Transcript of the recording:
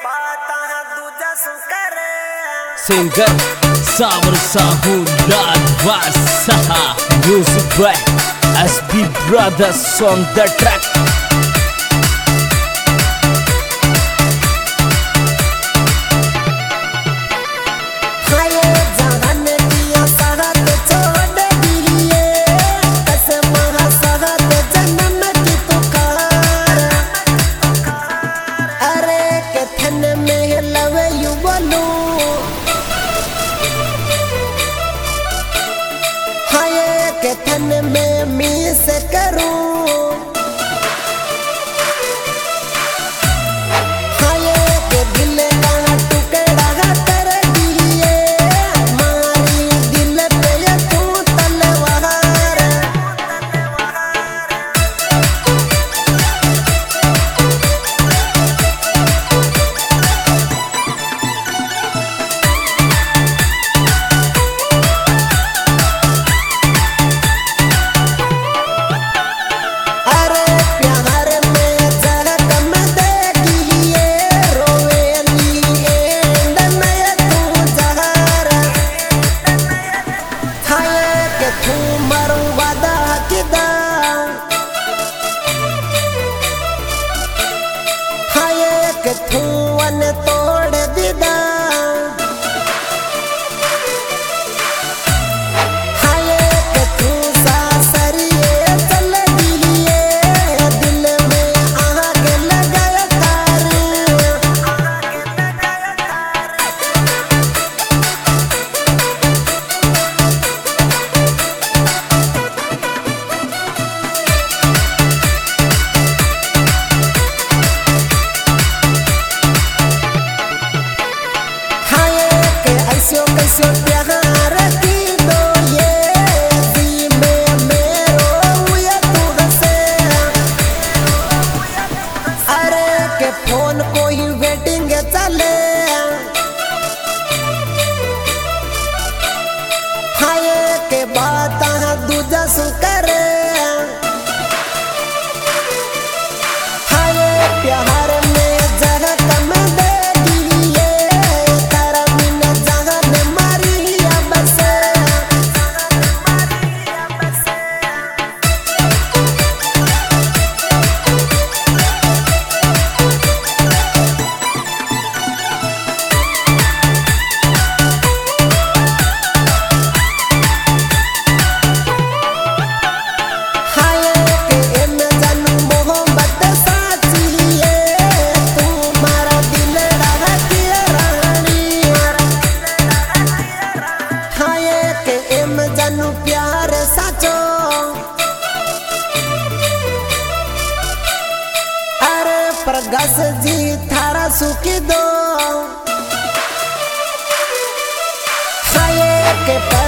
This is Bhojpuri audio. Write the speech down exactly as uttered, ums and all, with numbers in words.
Singer Sabar Sahu Ladvasaha Music by S B Brothers on the track. थन में मीस करूं हाय के दिल का टुकड़ा कर दिए मारी दिल पे तू तलवार थूवन तोड़ दिदा हाय के तू सासरिए चल दिए दिल में आग लगाया तार कैसो कैसो प्यार की दो ये दी में मेरो ये तू हंसे अरे के फोन को ही वेटिंग चले हाय के बात दूजा सु करे हाय प्यार में जगह कम दे प्यार साचो अरे प्रगस जी थारा सुखी दो हाय के